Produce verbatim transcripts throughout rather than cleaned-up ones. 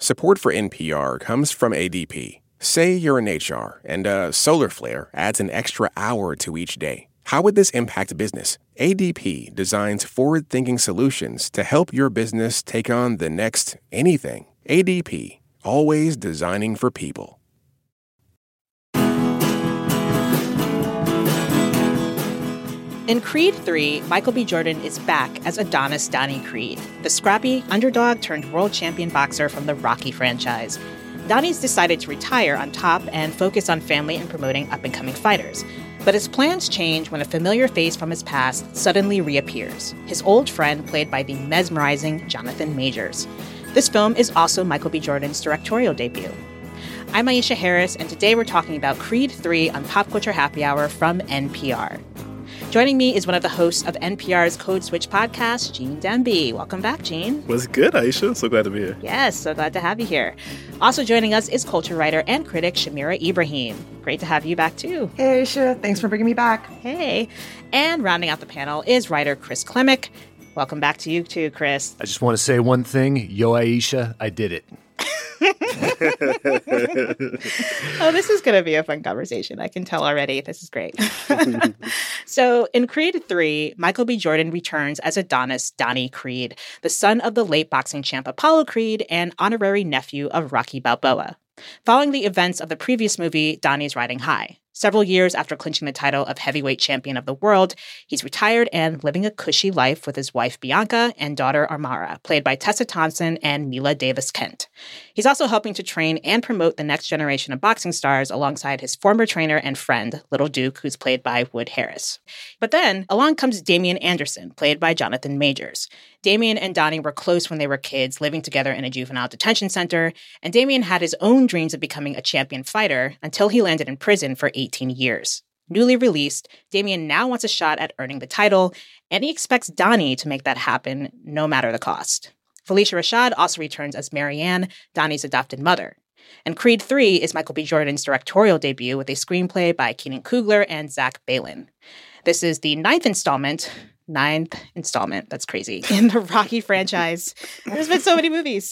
Support for N P R comes from A D P. Say you're in H R and a solar flare adds an extra hour to each day. How would this impact business? A D P designs forward-thinking solutions to help your business take on the next anything. A D P, always designing for people. In Creed three, Michael B. Jordan is back as Adonis Donnie Creed, the scrappy, underdog-turned-world champion boxer from the Rocky franchise. Donnie's decided to retire on top and focus on family and promoting up-and-coming fighters. But his plans change when a familiar face from his past suddenly reappears, his old friend played by the mesmerizing Jonathan Majors. This film is also Michael B. Jordan's directorial debut. I'm Aisha Harris, and today we're talking about Creed three on Pop Culture Happy Hour from N P R. Joining me is one of the hosts of N P R's Code Switch podcast, Gene Demby. Welcome back, Gene. What's good, Aisha? So glad to be here. Yes, so glad to have you here. Also joining us is culture writer and critic Shamira Ibrahim. Great to have you back, too. Hey, Aisha. Thanks for bringing me back. Hey. And rounding out the panel is writer Chris Klimek. Welcome back to you, too, Chris. I just want to say one thing. Yo, Aisha, I did it. Oh, this is going to be a fun conversation. I can tell already. This is great. So in Creed three, Michael B. Jordan returns as Adonis Donnie Creed, the son of the late boxing champ Apollo Creed and honorary nephew of Rocky Balboa. Following the events of the previous movie, Donnie's riding high. Several years after clinching the title of heavyweight champion of the world, he's retired and living a cushy life with his wife Bianca and daughter Armara, played by Tessa Thompson and Mila Davis Kent. He's also helping to train and promote the next generation of boxing stars alongside his former trainer and friend, Little Duke, who's played by Wood Harris. But then, along comes Damian Anderson, played by Jonathan Majors. Damian and Donnie were close when they were kids, living together in a juvenile detention center, and Damian had his own dreams of becoming a champion fighter until he landed in prison for eighteen years. Newly released, Damian now wants a shot at earning the title, and he expects Donnie to make that happen no matter the cost. Felicia Rashad also returns as Marianne, Donnie's adopted mother. And Creed three is Michael B. Jordan's directorial debut with a screenplay by Keenan Coogler and Zach Balin. This is the ninth installment, ninth installment, that's crazy, in the Rocky franchise. There's been so many movies.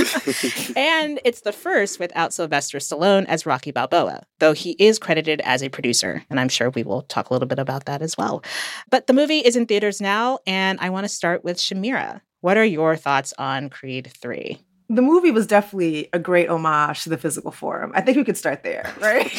And it's the first without Sylvester Stallone as Rocky Balboa, though he is credited as a producer, and I'm sure we will talk a little bit about that as well. But the movie is in theaters now, and I want to start with Shamira. What are your thoughts on Creed three? The movie was definitely a great homage to the physical form. I think we could start there, right?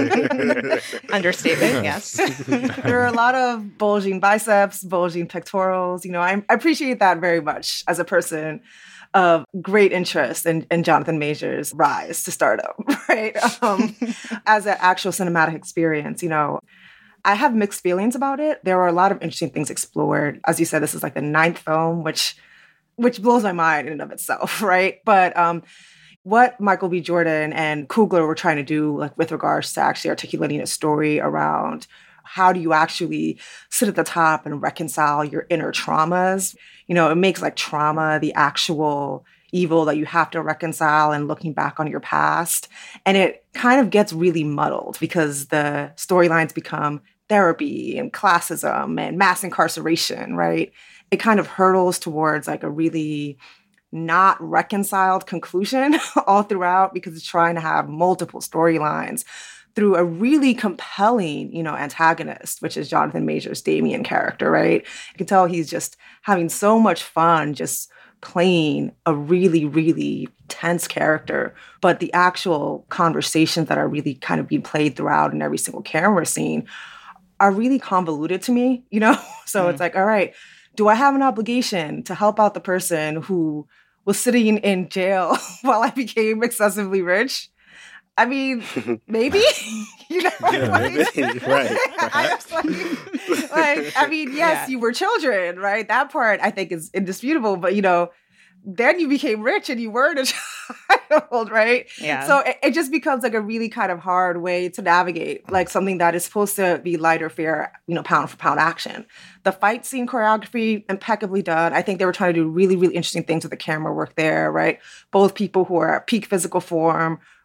Understatement, yes. There are a lot of bulging biceps, bulging pectorals. You know, I, I appreciate that very much as a person of great interest in, in Jonathan Majors' rise to stardom, right? Um, as an actual cinematic experience, you know, I have mixed feelings about it. There were a lot of interesting things explored. As you said, this is like the ninth film, which which blows my mind in and of itself, right? But um, what Michael B. Jordan and Coogler were trying to do, like with regards to actually articulating a story around how do you actually sit at the top and reconcile your inner traumas? You know, it makes like trauma the actual evil that you have to reconcile and looking back on your past. And it kind of gets really muddled because the storylines become therapy and classism and mass incarceration, right? It kind of hurtles towards like a really not reconciled conclusion all throughout because it's trying to have multiple storylines through a really compelling, you know, antagonist, which is Jonathan Majors' Damian character, right? You can tell he's just having so much fun just playing a really, really tense character. But the actual conversations that are really kind of being played throughout in every single camera scene are really convoluted to me, you know? So mm. It's like, all right, do I have an obligation to help out the person who was sitting in jail while I became excessively rich? I mean, maybe, you know, yeah, like, maybe. Right, right. I was like, like, I mean, yes, yeah. You were children, right? That part I think is indisputable, but you know, then you became rich and you weren't a child, right? Yeah. So it, it just becomes like a really kind of hard way to navigate, like something that is supposed to be lighter fare, you know, pound for pound action. The fight scene choreography, impeccably done. I think they were trying to do really, really interesting things with the camera work there, right? Both people who are at peak physical form,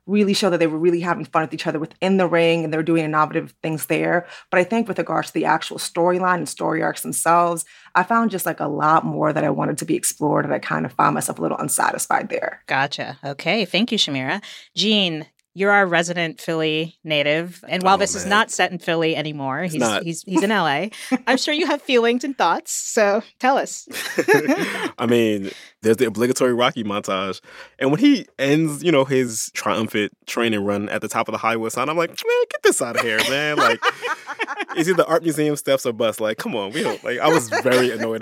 really show that they were really having fun with each other within the ring and they were doing innovative things there. But I think with regards to the actual storyline and story arcs themselves, I found just like a lot more that I wanted to be explored, and I kind of found myself a little unsatisfied there. Gotcha. Okay. Thank you, Shamira. Jean, you're our resident Philly native. And while Oh, this is man. not set in Philly anymore, he's not. he's he's in L A. I'm sure you have feelings and thoughts. So tell us. I mean, there's the obligatory Rocky montage. And when he ends, you know, his triumphant training run at the top of the Hollywood sign, I'm like, man, get this out of here, man. Like, it's either art museum steps or bust. Like, come on, we don't, like, I was very annoyed.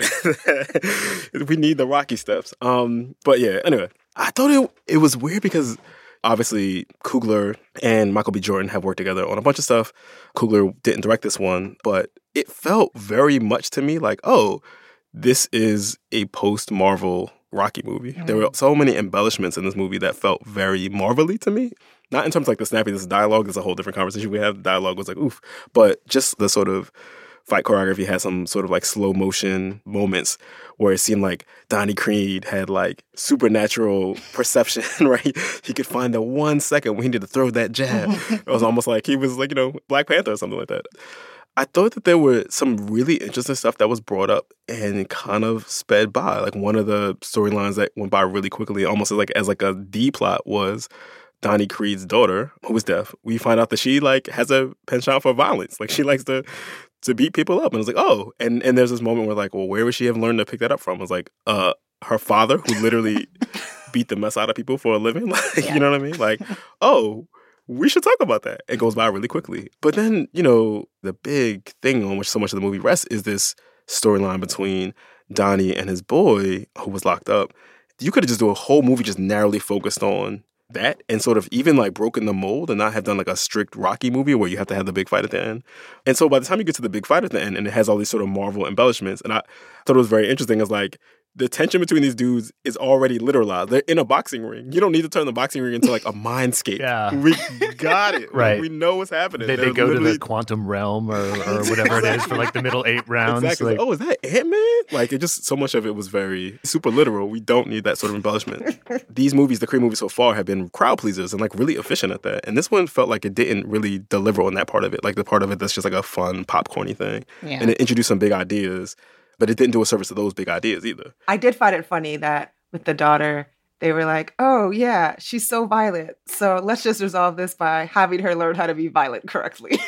We need the Rocky steps. Um, but yeah, anyway, I thought it, it was weird because obviously, Coogler and Michael B. Jordan have worked together on a bunch of stuff. Coogler didn't direct this one, but it felt very much to me like, oh, this is a post-Marvel Rocky movie. Mm-hmm. There were so many embellishments in this movie that felt very Marvel-y to me. Not in terms of like the snappiness of dialogue. It's a whole different conversation we have. The dialogue was like, oof. But just the sort of fight choreography had some sort of like slow motion moments where it seemed like Donnie Creed had like supernatural perception, right? He could find the one second when he needed to throw that jab. It was almost like he was like, you know, Black Panther or something like that. I thought that there were some really interesting stuff that was brought up and kind of sped by. Like one of the storylines that went by really quickly, almost like as like a D plot, was Donnie Creed's daughter, who was deaf. We find out that she like has a penchant for violence. Like she likes to to beat people up. And I was like, oh. And and there's this moment where like, well, where would she have learned to pick that up from? I was like, uh, her father, who literally beat the mess out of people for a living. Like, yeah. You know what I mean? Like, oh, we should talk about that. It goes by really quickly. But then, you know, the big thing on which so much of the movie rests is this storyline between Donnie and his boy who was locked up. You could have just done a whole movie just narrowly focused on that and sort of even like broken the mold and not have done like a strict Rocky movie where you have to have the big fight at the end. And so by the time you get to the big fight at the end and it has all these sort of Marvel embellishments, and I thought it was very interesting, is like the tension between these dudes is already literalized. They're in a boxing ring. You don't need to turn the boxing ring into like a mindscape. Yeah. We got it. Right. Like, we know what's happening. They, they go literally to the quantum realm or, or whatever it is for like the middle eight rounds. Exactly. Like, oh, is that Ant-Man? Like, it just, so much of it was very super literal. We don't need that sort of embellishment. These movies, the Creed movies so far, have been crowd pleasers and like really efficient at that. And this one felt like it didn't really deliver on that part of it. Like the part of it that's just like a fun popcorny thing. Yeah. And it introduced some big ideas, but it didn't do a service to those big ideas either. I did find it funny that with the daughter, they were like, oh, yeah, she's so violent. So let's just resolve this by having her learn how to be violent correctly.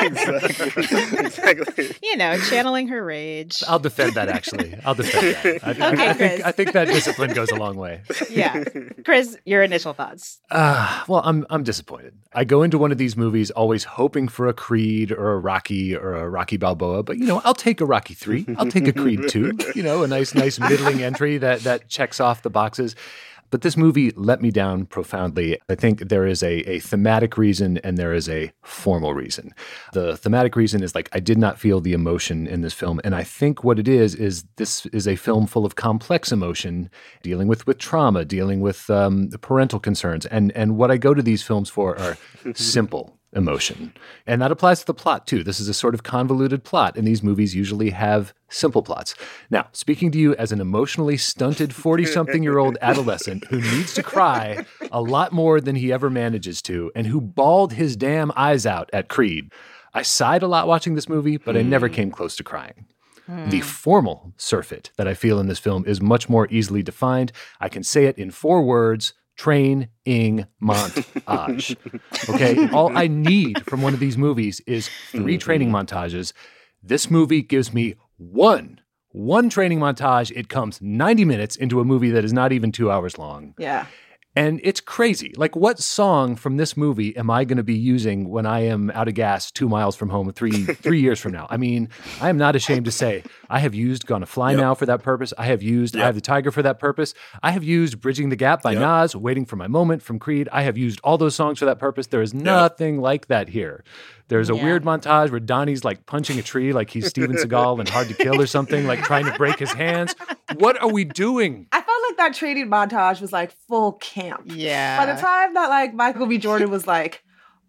Exactly. Exactly. You know, channeling her rage. I'll defend that, actually. I'll defend that. I, Okay, I, I, Chris. think, I think that discipline goes a long way. Yeah. Chris, your initial thoughts. Uh, well, I'm I'm disappointed. I go into one of these movies always hoping for a Creed or a Rocky or a Rocky Balboa, but, you know, I'll take a Rocky three. I'll take a Creed two. You know, a nice, nice middling entry that that checks off the boxes. But this movie let me down profoundly. I think there is a, a thematic reason and there is a formal reason. The thematic reason is like I did not feel the emotion in this film. And I think what it is, is this is a film full of complex emotion, dealing with, with trauma, dealing with um, parental concerns. And, and what I go to these films for are simple emotion. And that applies to the plot too. This is a sort of convoluted plot, and these movies usually have simple plots. Now, speaking to you as an emotionally stunted forty-something-year-old adolescent who needs to cry a lot more than he ever manages to, and who bawled his damn eyes out at Creed, I sighed a lot watching this movie, but I never came close to crying. Hmm. The formal surfeit that I feel in this film is much more easily defined. I can say it in four words: training montage. Okay? All I need from one of these movies is three training montages. This movie gives me one, one training montage. It comes ninety minutes into a movie that is not even two hours long. Yeah. And it's crazy. Like, what song from this movie am I going to be using when I am out of gas two miles from home three three years from now? I mean, I am not ashamed to say I have used Gonna Fly yep. Now for that purpose. I have used yep. Eye of the Tiger for that purpose. I have used Bridging the Gap by yep. Nas, Waiting for My Moment from Creed. I have used all those songs for that purpose. There is nothing yep. like that here. There's a yeah. weird montage where Donnie's like punching a tree like he's Steven Seagal in Hard to Kill or something, like trying to break his hands. What are we doing? I felt like that training montage was like full camp. Yeah. By the time that like Michael B. Jordan was like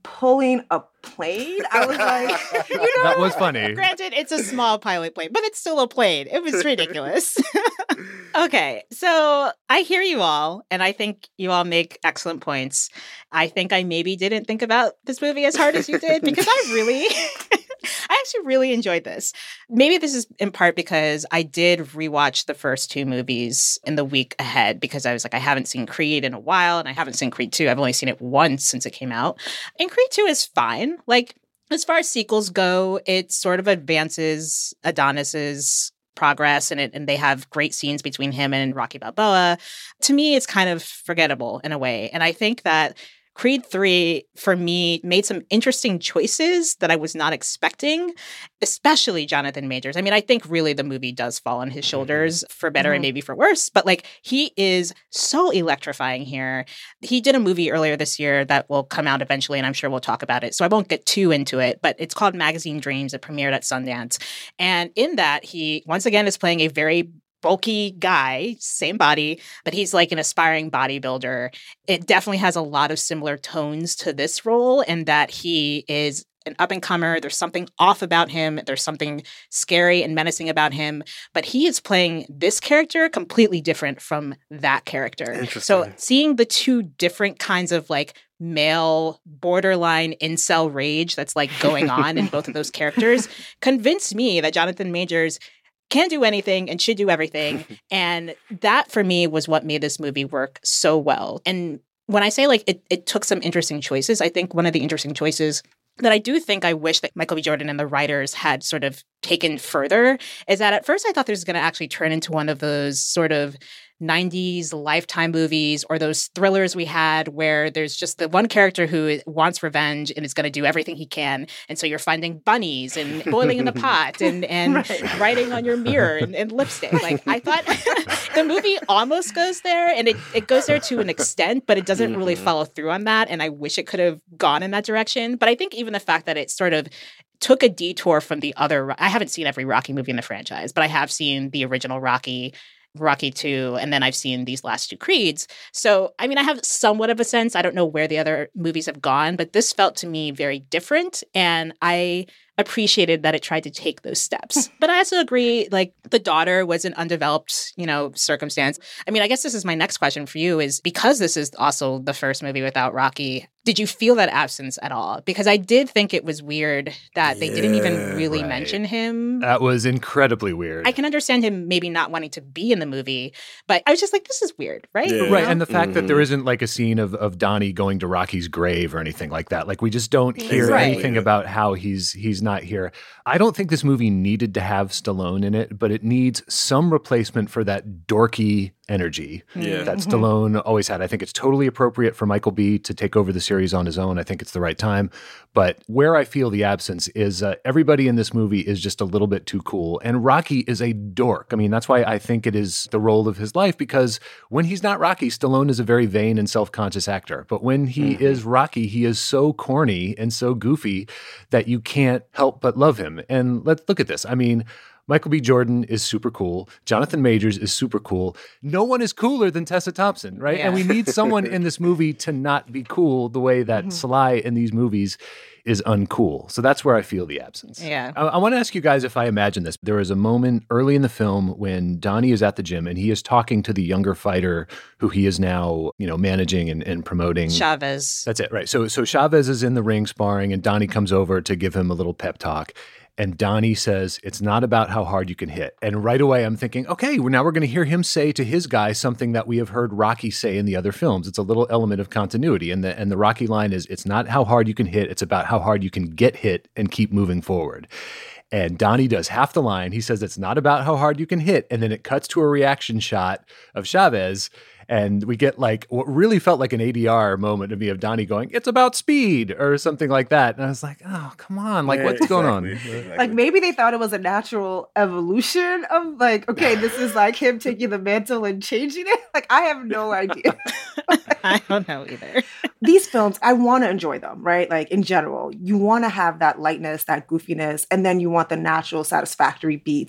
pulling a plane. I was like, you know, that was funny. Granted, it's a small pilot plane, but it's still a plane. It was ridiculous. Okay, so I hear you all, and I think you all make excellent points. I think I maybe didn't think about this movie as hard as you did, because I really... I actually really enjoyed this. Maybe this is in part because I did rewatch the first two movies in the week ahead, because I was like, I haven't seen Creed in a while, and I haven't seen Creed two. I've only seen it once since it came out. And Creed two is fine. Like, as far as sequels go, it sort of advances Adonis's progress, and it and they have great scenes between him and Rocky Balboa. To me, it's kind of forgettable in a way. And I think that Creed three, for me, made some interesting choices that I was not expecting, especially Jonathan Majors. I mean, I think really the movie does fall on his shoulders, for better mm-hmm. and maybe for worse, but like, he is so electrifying here. He did a movie earlier this year that will come out eventually, and I'm sure we'll talk about it, so I won't get too into it, but it's called Magazine Dreams. It premiered at Sundance. And in that, he, once again, is playing a very bulky guy, same body, but he's like an aspiring bodybuilder. It definitely has a lot of similar tones to this role, in that he is an up-and-comer. There's something off about him. There's something scary and menacing about him. But he is playing this character completely different from that character. So seeing the two different kinds of like male borderline incel rage that's like going on in both of those characters convinced me that Jonathan Majors can do anything and should do everything. And that, for me, was what made this movie work so well. And when I say, like, it, it took some interesting choices, I think one of the interesting choices that I do think I wish that Michael B. Jordan and the writers had sort of taken further is that at first I thought this was going to actually turn into one of those sort of nineties Lifetime movies, or those thrillers we had where there's just the one character who wants revenge and is going to do everything he can. And so you're finding bunnies and boiling in the pot and, and right. writing on your mirror and, and lipstick. Like, I thought the movie almost goes there, and it, it goes there to an extent, but it doesn't really follow through on that. And I wish it could have gone in that direction. But I think even the fact that it sort of took a detour from the other, I haven't seen every Rocky movie in the franchise, but I have seen the original Rocky, Rocky two, and then I've seen these last two Creeds. So, I mean, I have somewhat of a sense. I don't know where the other movies have gone, but this felt to me very different, and I appreciated that it tried to take those steps. But I also agree, like, the daughter was an undeveloped, you know, circumstance. I mean, I guess this is my next question for you, is because this is also the first movie without Rocky, did you feel that absence at all? Because I did think it was weird that they yeah, didn't even really right. mention him. That was incredibly weird. I can understand him maybe not wanting to be in the movie, but I was just like, this is weird, right? Yeah. Right, and the fact mm-hmm. that there isn't like a scene of, of Donnie going to Rocky's grave or anything like that. Like, we just don't hear right. anything about how he's he's not here. I don't think this movie needed to have Stallone in it, but it needs some replacement for that dorky energy yeah. that Stallone always had. I think it's totally appropriate for Michael B. to take over the series on his own. I think it's the right time. But where I feel the absence is uh, everybody in this movie is just a little bit too cool. And Rocky is a dork. I mean, that's why I think it is the role of his life, because when he's not Rocky, Stallone is a very vain and self-conscious actor. But when he mm-hmm. is Rocky, he is so corny and so goofy that you can't help but love him. And let's look at this. I mean, Michael B. Jordan is super cool. Jonathan Majors is super cool. No one is cooler than Tessa Thompson, right? Yeah. And we need someone in this movie to not be cool the way that mm-hmm. Sly in these movies is uncool. So that's where I feel the absence. Yeah. I, I want to ask you guys if I imagine this. There is a moment early in the film when Donnie is at the gym and he is talking to the younger fighter who he is now, you know, managing and, and promoting. Chavez. That's it, right. So, so Chavez is in the ring sparring and Donnie comes over to give him a little pep talk. And Donnie says, it's not about how hard you can hit. And right away, I'm thinking, okay, well, now we're going to hear him say to his guy something that we have heard Rocky say in the other films. It's a little element of continuity. And the, and the Rocky line is, it's not how hard you can hit, it's about how hard you can get hit and keep moving forward. And Donnie does half the line. He says, it's not about how hard you can hit. And then it cuts to a reaction shot of Chavez. And we get like what really felt like an A D R moment to me of Donnie going, it's about speed or something like that. And I was like, oh, come on. Like, yeah, what's exactly. going on? Exactly. Like, maybe they thought it was a natural evolution of like, okay, this is like him taking the mantle and changing it. Like, I have no idea. I don't know either. These films, I want to enjoy them, right? Like, in general, you want to have that lightness, that goofiness, and then you want the natural, satisfactory beats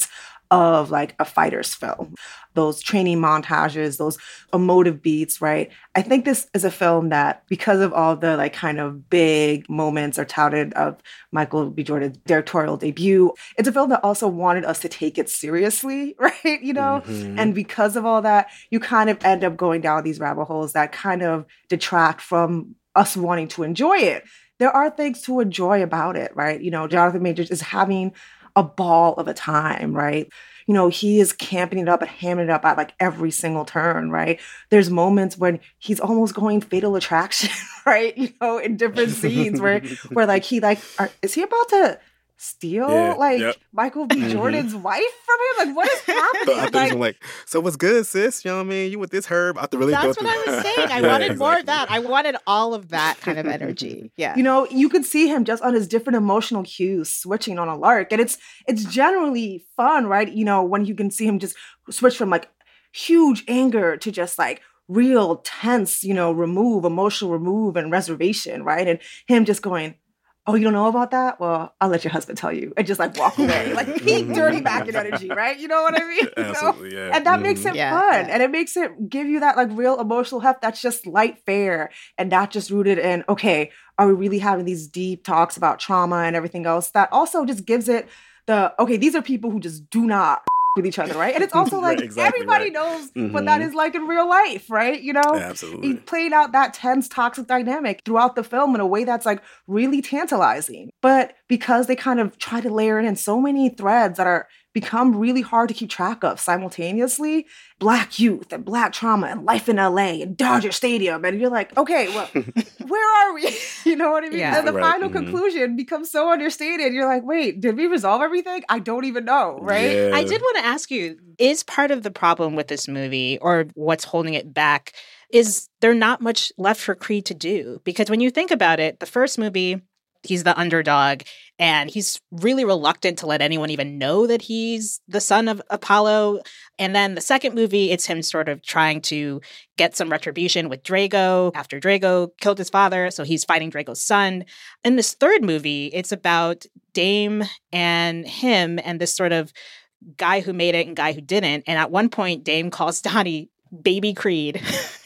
of like a fighter's film. Those training montages, those emotive beats, right? I think this is a film that, because of all the like kind of big moments are touted of Michael B. Jordan's directorial debut, it's a film that also wanted us to take it seriously, right? You know, mm-hmm. And because of all that, you kind of end up going down these rabbit holes that kind of detract from us wanting to enjoy it. There are things to enjoy about it, right? You know, Jonathan Majors is having a ball of a time, right? You know, he is camping it up and hamming it up at like every single turn, right? There's moments when he's almost going Fatal Attraction, right? You know, in different scenes where, where like he like, are, is he about to steal yeah, like yep. Michael B. Jordan's mm-hmm. wife from him? Like, what is happening? I like, like, so what's good, sis? You know what I mean? You with this herb? I have to really That's go what through. I was saying. I yeah, wanted exactly. more of that. I wanted all of that kind of energy. Yeah. You know, you could see him just on his different emotional cues switching on a lark. And it's it's generally fun, right? You know, when you can see him just switch from like huge anger to just like real tense, you know, remove, emotional remove and reservation, right? And him just going, oh, you don't know about that? Well, I'll let your husband tell you. And just like walk away. Like peak dirty back in energy, right? You know what I mean? Absolutely, you know? yeah. And that mm-hmm. makes it yeah, fun. yeah. And it makes it give you that like real emotional heft that's just light fare and not just rooted in, okay, are we really having these deep talks about trauma and everything else? That also just gives it the, okay, these are people who just do not with each other, right? And it's also like right, exactly, everybody right. knows mm-hmm. what that is like in real life, right? You know, Absolutely. He played out that tense, toxic dynamic throughout the film in a way that's like really tantalizing. But because they kind of try to layer in so many threads that are become really hard to keep track of simultaneously, Black youth and Black trauma and life in L A and Dodger Stadium, and you're like, okay, well, where are we? You know what I mean? Yeah. And the right. final mm-hmm. conclusion becomes so understated. You're like, wait, did we resolve everything? I don't even know, right? Yeah. I did want to ask you, is part of the problem with this movie, or what's holding it back, is there not much left for Creed to do? Because when you think about it, the first movie, he's the underdog, and he's really reluctant to let anyone even know that he's the son of Apollo. And then the second movie, it's him sort of trying to get some retribution with Drago after Drago killed his father. So he's fighting Drago's son. In this third movie, it's about Dame and him and this sort of guy who made it and guy who didn't. And at one point, Dame calls Donnie Baby Creed.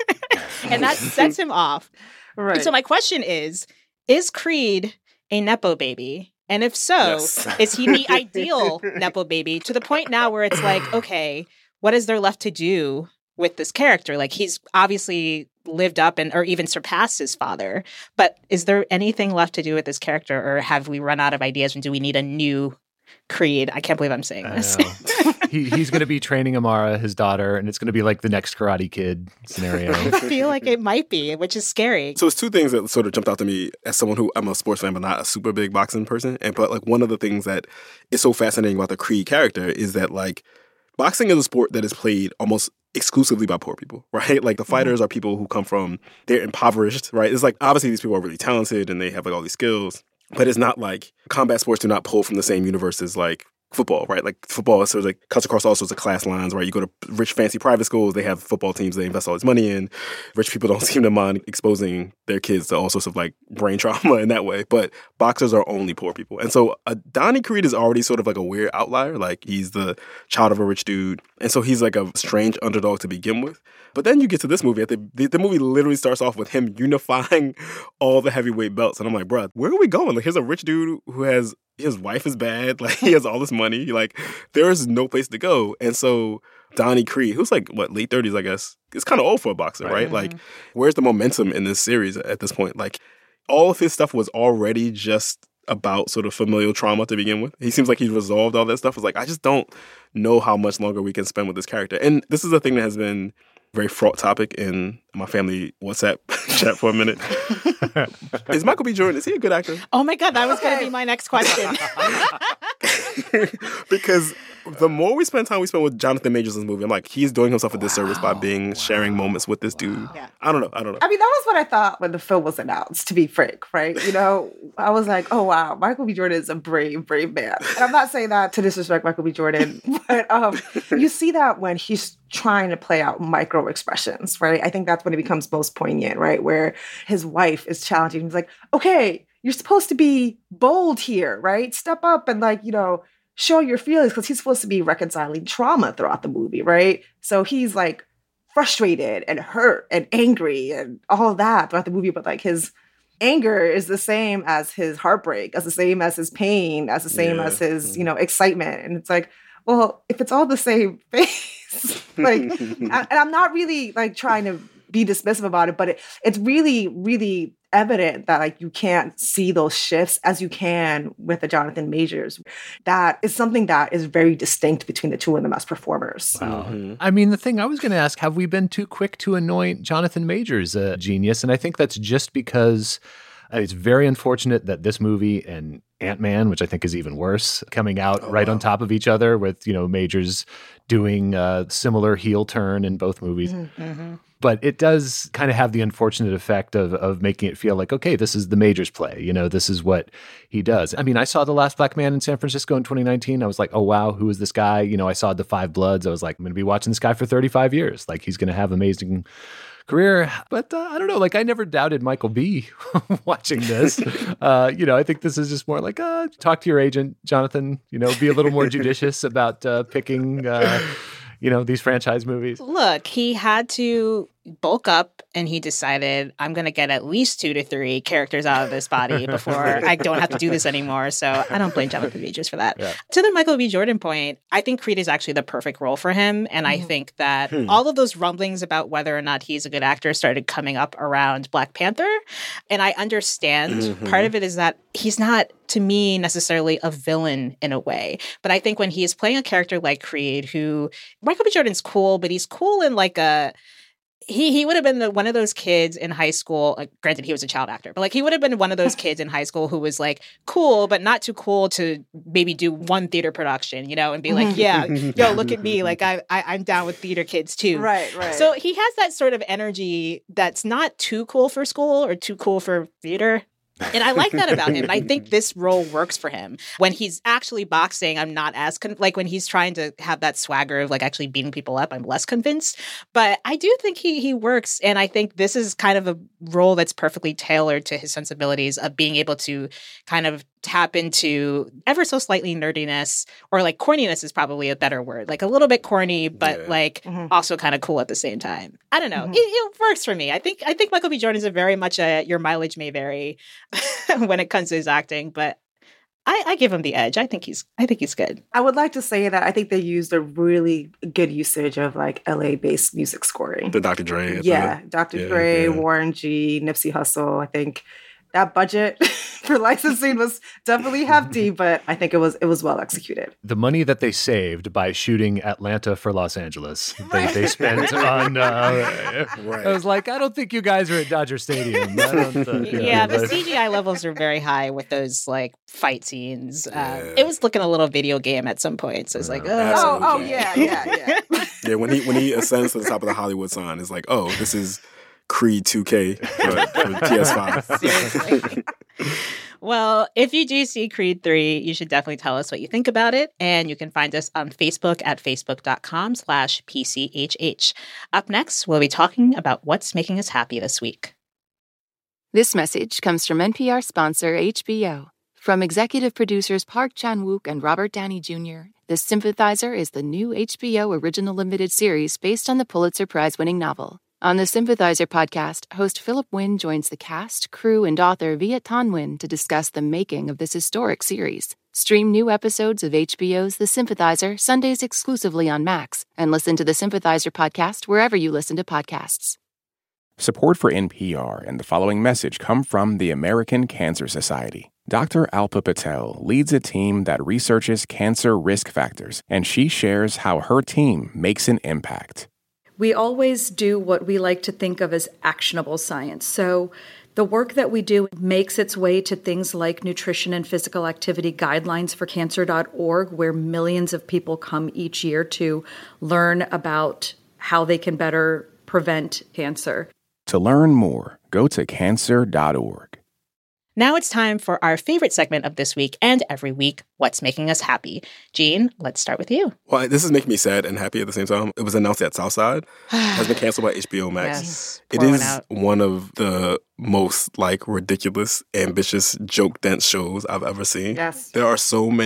And that sets him off. Right. So my question is, is Creed a Nepo baby? And if so, Yes. is he the ideal Nepo baby to the point now where it's like, okay, what is there left to do with this character? Like, he's obviously lived up and or even surpassed his father, but is there anything left to do with this character, or have we run out of ideas and do we need a new Creed? I can't believe I'm saying this. he, he's going to be training Amara, his daughter, and it's going to be like the next Karate Kid scenario. I feel like it might be, which is scary. So it's two things that sort of jumped out to me as someone who, I'm a sports fan, but not a super big boxing person. And but like one of the things that is so fascinating about the Creed character is that like boxing is a sport that is played almost exclusively by poor people, right? Like the fighters mm-hmm. are people who come from, they're impoverished, right? It's like obviously these people are really talented and they have like all these skills, but it's not like combat sports do not pull from the same universe as like football, right? Like football sort of like cuts across all sorts of class lines, right? You go to rich, fancy private schools, they have football teams they invest all this money in. Rich people don't seem to mind exposing their kids to all sorts of like brain trauma in that way. But boxers are only poor people. And so uh, Donnie Creed is already sort of like a weird outlier. Like he's the child of a rich dude. And so he's like a strange underdog to begin with. But then you get to this movie. The, the, the movie literally starts off with him unifying all the heavyweight belts. And I'm like, bruh, where are we going? Like, here's a rich dude who has, his wife is bad. Like, he has all this money. Like, there is no place to go. And so Donnie Creed, who's like, what, late thirties, I guess, is kind of old for a boxer, right? right? Like, where's the momentum in this series at this point? Like, all of his stuff was already just about sort of familial trauma to begin with. He seems like he's resolved all that stuff. It's like, I just don't know how much longer we can spend with this character. And this is a thing that has been very fraught topic in my family WhatsApp chat for a minute. Is Michael B. Jordan, is he a good actor? Oh my God, that was going to be my next question. Because the more we spend time we spend with Jonathan Majors in this movie, I'm like, he's doing himself a disservice wow. by being sharing moments with this dude. Yeah. I don't know. I don't know. I mean, that was what I thought when the film was announced, to be frank, right? You know, I was like, oh, wow, Michael B. Jordan is a brave, brave man. And I'm not saying that to disrespect Michael B. Jordan, but um, you see that when he's trying to play out micro expressions, right? I think that's when it becomes most poignant, right? Where his wife is challenging him. He's like, okay, you're supposed to be bold here, right? Step up and like, you know, show your feelings because he's supposed to be reconciling trauma throughout the movie, right? So he's like frustrated and hurt and angry and all that throughout the movie, but like his anger is the same as his heartbreak, as the same as his pain, as the same yeah. as his, you know, excitement. And it's like, well, if it's all the same face, like, and I'm not really like trying to be dismissive about it, but it, it's really, really evident that like you can't see those shifts as you can with the Jonathan Majors. That is something that is very distinct between the two of them as performers. Wow. Mm-hmm. I mean, the thing I was going to ask, have we been too quick to anoint Jonathan Majors a genius? And I think that's just because it's very unfortunate that this movie and Ant-Man, which I think is even worse, coming out oh, right wow. on top of each other with, you know, Majors doing a similar heel turn in both movies. Mm-hmm. But it does kind of have the unfortunate effect of of making it feel like, okay, this is the Majors play. You know, this is what he does. I mean, I saw The Last Black Man in San Francisco in twenty nineteen. I was like, oh, wow, who is this guy? You know, I saw The Five Bloods. I was like, I'm going to be watching this guy for thirty-five years. Like, he's going to have amazing career. But uh, I don't know, like I never doubted Michael B watching this. uh, you know, I think this is just more like, uh, talk to your agent, Jonathan, you know, be a little more judicious about uh, picking, uh, you know, these franchise movies. Look, he had to bulk up and he decided, I'm going to get at least two to three characters out of this body before I don't have to do this anymore. So I don't blame Jonathan Majors for that. Yeah. To the Michael B. Jordan point, I think Creed is actually the perfect role for him. And mm. I think that hmm. all of those rumblings about whether or not he's a good actor started coming up around Black Panther. And I understand mm-hmm. part of it is that he's not, to me, necessarily a villain in a way. But I think when he is playing a character like Creed, who Michael B. Jordan's cool, but he's cool in like a He he would have been the, one of those kids in high school. Uh, granted, he was a child actor, but like he would have been one of those kids in high school who was like cool, but not too cool to maybe do one theater production, you know, and be like, yeah, yo, look at me, like I, I I'm down with theater kids too. Right, right. So he has that sort of energy that's not too cool for school or too cool for theater. And I like that about him. And I think this role works for him. When he's actually boxing, I'm not as, con- like when he's trying to have that swagger of like actually beating people up, I'm less convinced. But I do think he he works. And I think this is kind of a role that's perfectly tailored to his sensibilities of being able to kind of tap into ever so slightly nerdiness, or like corniness is probably a better word. Like a little bit corny, but yeah. like mm-hmm. also kind of cool at the same time. I don't know. Mm-hmm. It, it works for me. I think I think Michael B. Jordan is a very much a your mileage may vary when it comes to his acting, but I, I give him the edge. I think he's I think he's good. I would like to say that I think they used a really good usage of like L A-based music scoring. The Doctor Dre. Yeah, Doctor Yeah, Dre, yeah. Warren G, Nipsey Hussle. I think that budget for licensing was definitely hefty, but I think it was it was well executed. The money that they saved by shooting Atlanta for Los Angeles, they, they spent on. Uh, right. I was like, I don't think you guys are at Dodger Stadium. I don't, uh, yeah, yeah, the C G I levels are very high with those like fight scenes. Yeah. Uh, it was looking a little video game at some points. So it's like, oh, oh, oh, yeah, yeah, yeah. Yeah, when he when he ascends to the top of the Hollywood sign, it's like, oh, this is Creed two K for, for P S five. Seriously. Well, if you do see Creed three, you should definitely tell us what you think about it. And you can find us on Facebook at facebook.com slash PCHH. Up next, we'll be talking about what's making us happy this week. This message comes from N P R sponsor H B O. From executive producers Park Chan-wook and Robert Downey Junior, The Sympathizer is the new H B O original limited series based on the Pulitzer Prize-winning novel. On the Sympathizer podcast, host Philip Wynn joins the cast, crew, and author Viet Thanh Nguyen to discuss the making of this historic series. Stream new episodes of H B O's The Sympathizer Sundays exclusively on Max, and listen to the Sympathizer podcast wherever you listen to podcasts. Support for N P R and the following message come from the American Cancer Society. Doctor Alpa Patel leads a team that researches cancer risk factors, and she shares how her team makes an impact. We always do what we like to think of as actionable science. So the work that we do makes its way to things like nutrition and physical activity guidelines for cancer dot org, where millions of people come each year to learn about how they can better prevent cancer. To learn more, go to cancer dot org. Now it's time for our favorite segment of this week and every week, What's Making Us Happy. Gene, let's start with you. Well, this is making me sad and happy at the same time. It was announced that Southside has been canceled by H B O Max. Yes, it is out. One of the most like ridiculous, ambitious, joke dense shows I've ever seen. Yes. There are so many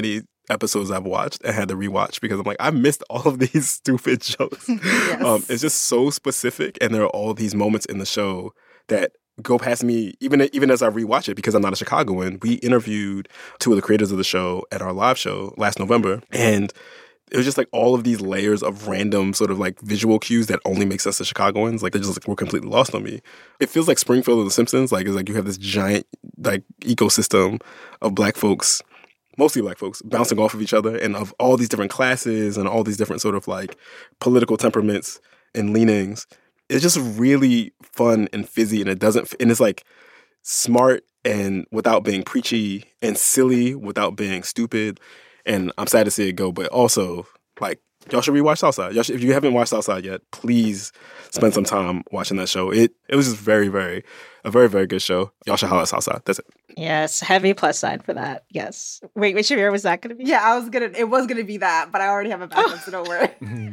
episodes I've watched and had to rewatch because I'm like, I missed all of these stupid jokes. Yes. Um, it's just so specific, and there are all these moments in the show that go past me even even as I rewatch it because I'm not a Chicagoan. We interviewed two of the creators of the show at our live show last November, and it was just like all of these layers of random sort of like visual cues that only makes us the Chicagoans. Like they just like, were completely lost on me. It feels like Springfield or The Simpsons. Like it's like you have this giant like ecosystem of Black folks, mostly Black folks, bouncing off of each other and of all these different classes and all these different sort of like political temperaments and leanings. It's just really fun and fizzy, and it doesn't, and it's like smart and without being preachy, and silly without being stupid. And I'm sad to see it go, but also, like, y'all should rewatch Southside. Y'all should, if you haven't watched Southside yet, please spend some time watching that show. It it was just very, very, a very, very good show. Y'all should holler at Southside. That's it. Yes, heavy plus sign for that. Yes. Wait, which year was that going to be? Yeah, I was gonna. It was gonna be that, but I already have a backup, oh. so don't worry.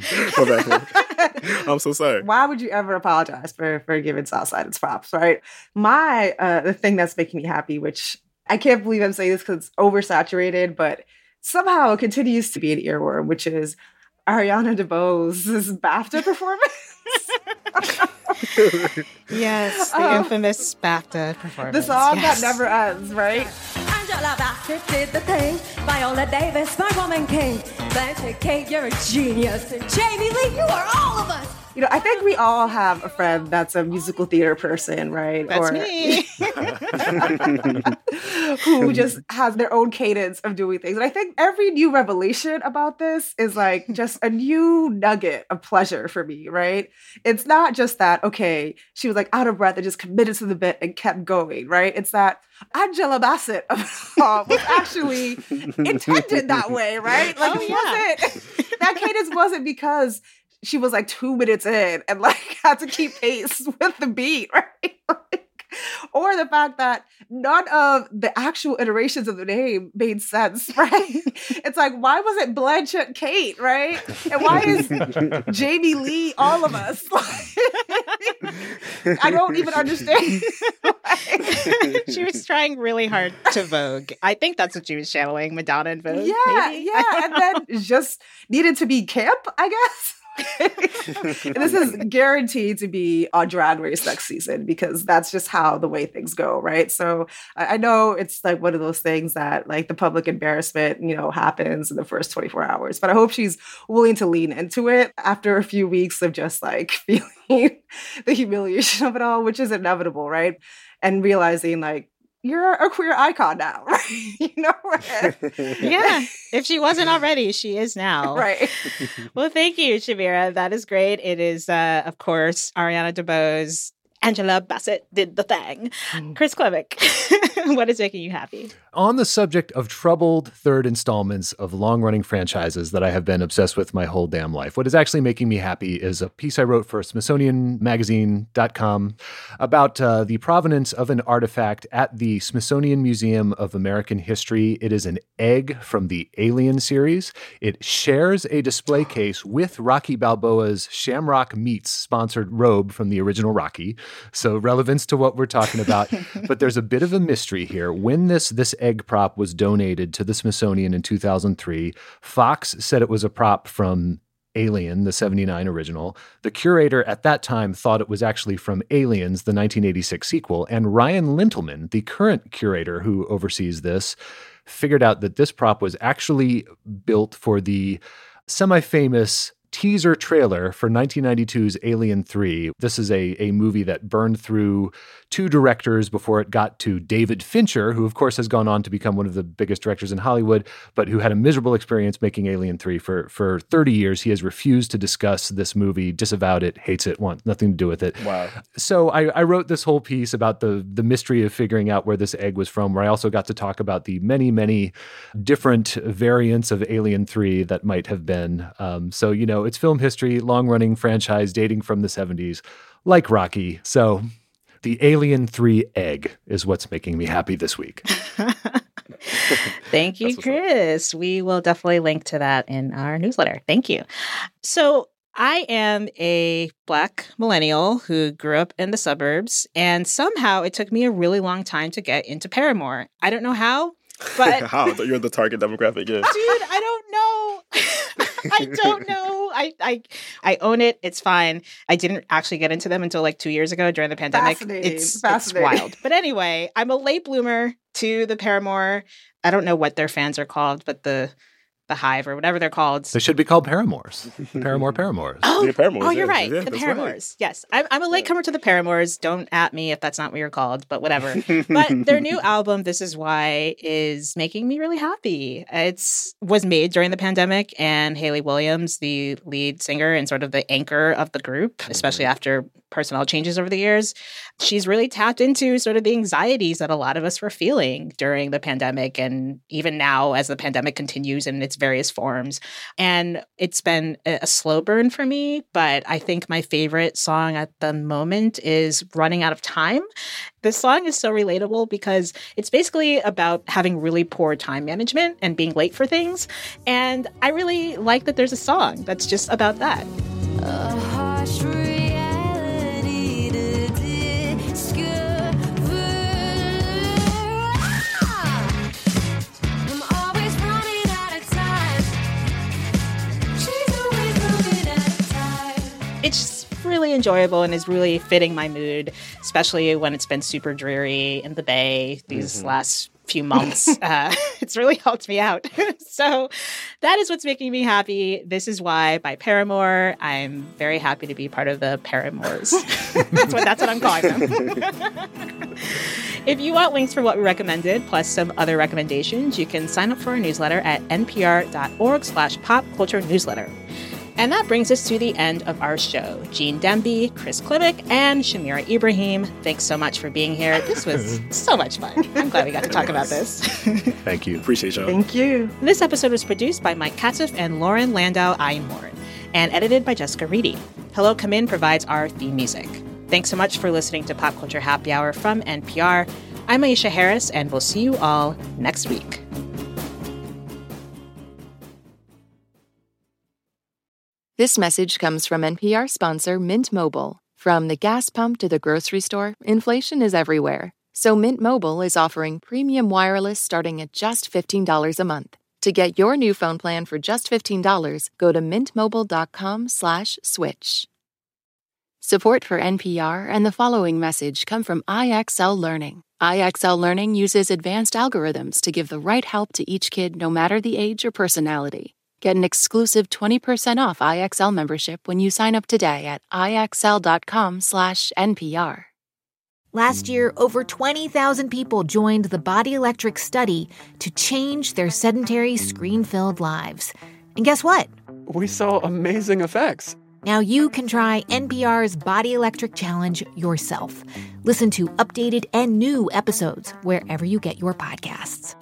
I'm so sorry. Why would you ever apologize for for giving Southside its props, right? My uh, the thing that's making me happy, which I can't believe I'm saying this because it's oversaturated, but somehow it continues to be an earworm, which is Ariana DeBose's BAFTA performance. Yes, the um, infamous BAFTA performance. The song yes. that never ends, right? Angela Bassett did the thing. Viola Davis, my woman king. Blanche Kate, you're a genius. And Jamie Lee, you are all of us. You know, I think we all have a friend that's a musical theater person, right? That's or, me. who just has their own cadence of doing things. And I think every new revelation about this is like just a new nugget of pleasure for me, right? It's not just that, okay, she was like out of breath and just committed to the bit and kept going, right? It's that Angela Bassett was actually intended that way, right? Like, oh, it yeah. wasn't, that cadence wasn't because she was like two minutes in and like had to keep pace with the beat, right? Like, or the fact that none of the actual iterations of the name made sense, right? It's like, why was it Blanchett Kate, right? And why is Jamie Lee all of us? I don't even understand. She was trying really hard to Vogue. I think that's what she was channeling, Madonna and Vogue. Yeah, maybe? yeah. And then just needed to be camp, I guess. And this is guaranteed to be on Drag Race next season because that's just how the way things go, right? So I know it's like one of those things that like the public embarrassment, you know, happens in the first twenty-four hours. But I hope she's willing to lean into it after a few weeks of just like feeling the humiliation of it all, which is inevitable, right? And realizing like, you're a queer icon now, right? You know, right? Yeah. If she wasn't already, she is now. Right. Well, thank you, Shamira. That is great. It is, uh, of course, Ariana DeBose. Angela Bassett did the thing. Mm. Chris Klevick, what is making you happy? On the subject of troubled third installments of long-running franchises that I have been obsessed with my whole damn life, what is actually making me happy is a piece I wrote for Smithsonian Magazine dot com about uh, the provenance of an artifact at the Smithsonian Museum of American History. It is an egg from the Alien series. It shares a display case with Rocky Balboa's Shamrock Meats sponsored robe from the original Rocky. So relevance to what we're talking about. But there's a bit of a mystery here. When this this egg prop was donated to the Smithsonian in two thousand three, Fox said it was a prop from Alien, the seventy-nine original. The curator at that time thought it was actually from Aliens, the nineteen eighty-six sequel. And Ryan Lintelman, the current curator who oversees this, figured out that this prop was actually built for the semi-famous teaser trailer for nineteen ninety-two's Alien three. This is a, a movie that burned through two directors before it got to David Fincher, who of course has gone on to become one of the biggest directors in Hollywood, but who had a miserable experience making Alien three for, for thirty years. He has refused to discuss this movie, disavowed it, hates it, wants nothing to do with it. Wow. So I, I wrote this whole piece about the, the mystery of figuring out where this egg was from, where I also got to talk about the many, many different variants of Alien three that might have been. Um, so, you know, it's film history, long-running franchise dating from the seventies, like Rocky. So the Alien three egg is what's making me happy this week. Thank you, Chris. We will definitely link to that in our newsletter. Thank you. So I am a Black millennial who grew up in the suburbs, and somehow it took me a really long time to get into Paramore. I don't know how. But How? You're the target demographic, yeah. dude, I don't know. I don't know. I, I I own it. It's fine. I didn't actually get into them until like two years ago during the pandemic. Fascinating. It's, it's Fascinating. wild. But anyway, I'm a late bloomer to the Paramore. I don't know what their fans are called, but the the Hive or whatever they're called. They should be called Paramours. Paramore Paramours. Oh, The Paramours, oh, you're yeah. right. Yeah, the that's Paramours. Yes. I'm, I'm a latecomer to the Paramours. Don't at me if that's not what you're called, but whatever. But their new album, This Is Why, is making me really happy. It's was made during the pandemic, and Hayley Williams, the lead singer and sort of the anchor of the group, especially after personnel changes over the years, she's really tapped into sort of the anxieties that a lot of us were feeling during the pandemic and even now as the pandemic continues in its various forms. And it's been a slow burn for me, but I think my favorite song at the moment is Running Out of Time. This song is so relatable because it's basically about having really poor time management and being late for things. And I really like that there's a song that's just about that. A harsh reality to discover. I'm always running out of time. She's always running out of time. It's just really enjoyable and is really fitting my mood, especially when it's been super dreary in the Bay these mm-hmm. last few months. uh, it's really helped me out. So that is what's making me happy. This Is Why by Paramore. I'm very happy to be part of the Paramours. that's what that's what I'm calling them. If you want links for what we recommended, plus some other recommendations, you can sign up for our newsletter at npr.org slash pop culture newsletter. And that brings us to the end of our show. Gene Demby, Chris Klimek, and Shamira Ibrahim, thanks so much for being here. This was so much fun. I'm glad we got to talk about this. Thank you. Appreciate y'all. Thank you. This episode was produced by Mike Katzoff and Lauren Landau Einhorn, and edited by Jessica Reedy. Hello Come In provides our theme music. Thanks so much for listening to Pop Culture Happy Hour from N P R. I'm Aisha Harris, and we'll see you all next week. This message comes from N P R sponsor Mint Mobile. From the gas pump to the grocery store, inflation is everywhere. So Mint Mobile is offering premium wireless starting at just fifteen dollars a month. To get your new phone plan for just fifteen dollars, go to mintmobile.com slash switch. Support for N P R and the following message come from I X L Learning. I X L Learning uses advanced algorithms to give the right help to each kid no matter the age or personality. Get an exclusive twenty percent off I X L membership when you sign up today at ixl.com slash NPR. Last year, over twenty thousand people joined the Body Electric study to change their sedentary, screen-filled lives. And guess what? We saw amazing effects. Now you can try N P R's Body Electric Challenge yourself. Listen to updated and new episodes wherever you get your podcasts.